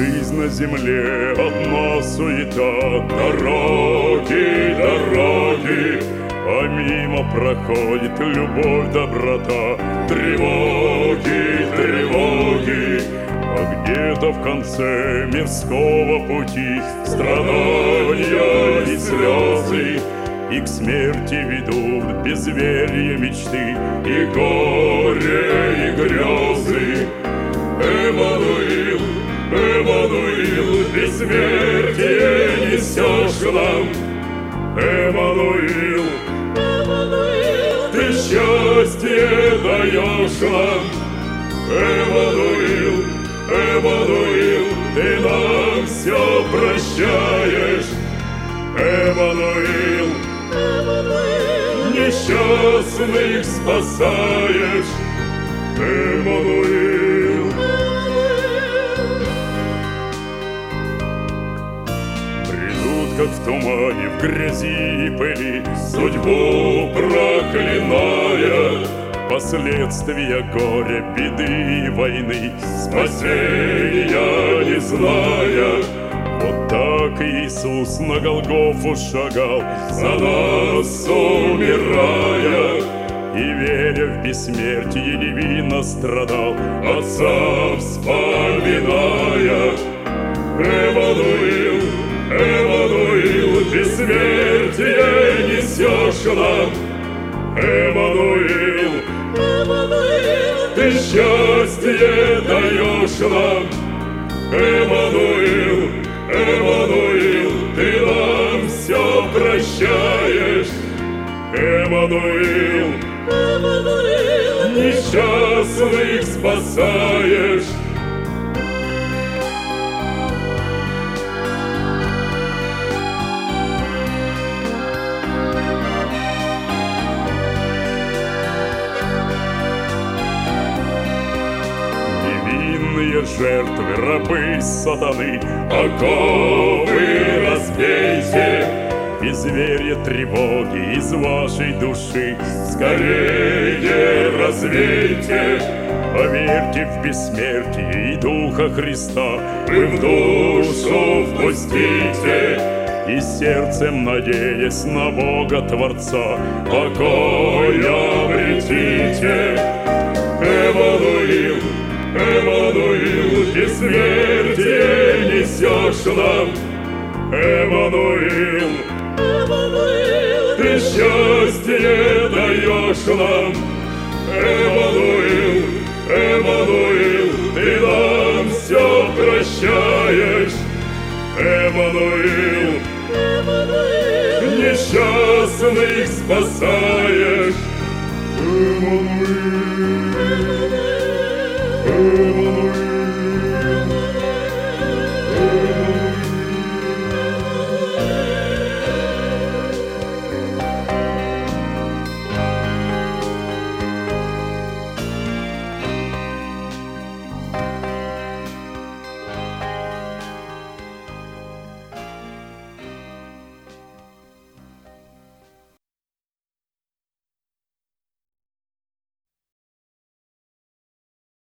Жизнь на земле одна суета, дороги, дороги, а мимо проходит любовь, доброта, тревоги, тревоги. А где-то в конце мирского пути страдания и слезы, и к смерти ведут безверие мечты, и горе, и грезы. Эммануил, Эммануил, бессмертие несешь нам. Эммануил, Эммануил, ты счастье даешь нам. Эммануил, Эммануил, ты нам все прощаешь. Эммануил, Эммануил, несчастных спасаешь. Эммануил. Придут, как в тумане, в грязи и пыли, судьбу проклиная, последствия горя, беды и войны, спасения не зная. Вот так Иисус на Голгофу шагал, за нас умирая, и, веря в бессмертие, невинно страдал, Отца вспоминая. Эммануил, Эммануил, бессмертие несешь нам. Эммануил, Эммануил, ты счастье даешь нам. Эммануил, Эммануил, ты нам все прощаешь. Эммануил, Эммануил, несчастных спасаешь. Невинные жертвы, рабы сатаны, оковы разбейте, безверие, тревоги из вашей души скорее развейте. Поверьте в бессмертие и Духа Христа, вы в душу впустите, и сердцем, надеясь на Бога Творца, покой обретите. Эммануил, Эммануил, бессмертие несешь нам. Эммануил, Эммануил, ты счастье даешь нам. Эммануил, Эммануил, ты нам все прощаешь. Эммануил, Эммануил, несчастных спасаешь. Эммануил, Эммануил.